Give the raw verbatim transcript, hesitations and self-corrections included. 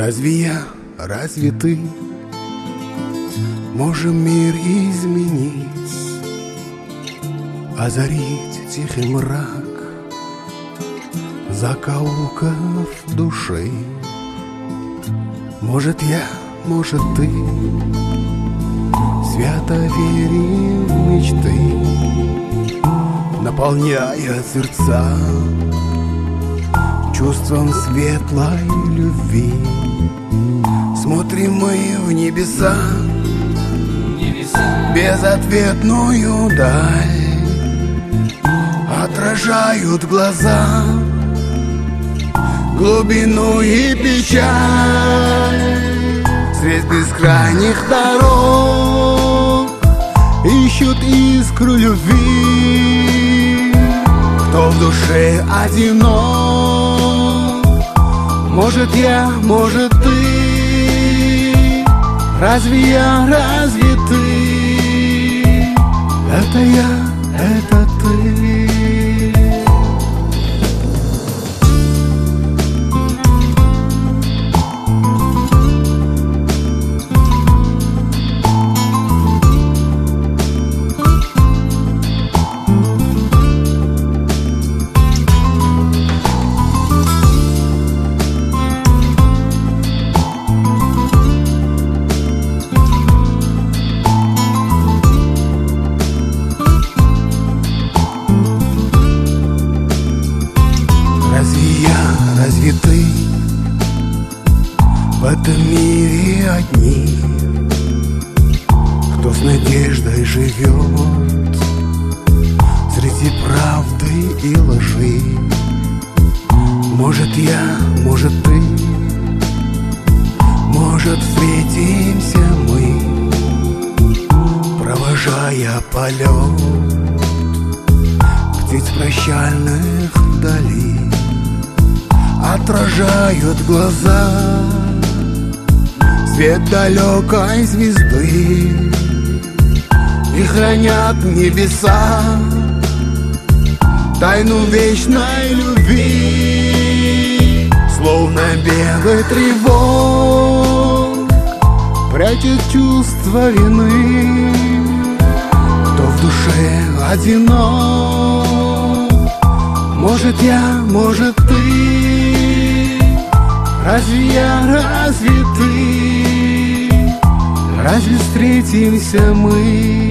Разве я, разве ты можем мир изменить, озарить тихий мрак закоулков души? Может я, может ты свято верим в мечты, наполняя сердца чувством светлой любви. Смотрим мы в небеса, небеса, безответную даль, отражают глаза глубину и печаль. Средь бескрайних дорог ищут искру любви. Кто в душе одинок, может я, может ты, разве я, разве ты? Это я, это ты. Разве ты в этом мире одни, кто с надеждой живет среди правды и лжи? Может я, может ты, может встретимся мы, провожая полет птиц прощальных вдали. Отражают глаза свет далекой звезды и хранят небеса тайну вечной любви. Словно белый тревог прячет чувство вины. Кто в душе одинок, может я, может ты, разве я, разве ты, разве встретимся мы?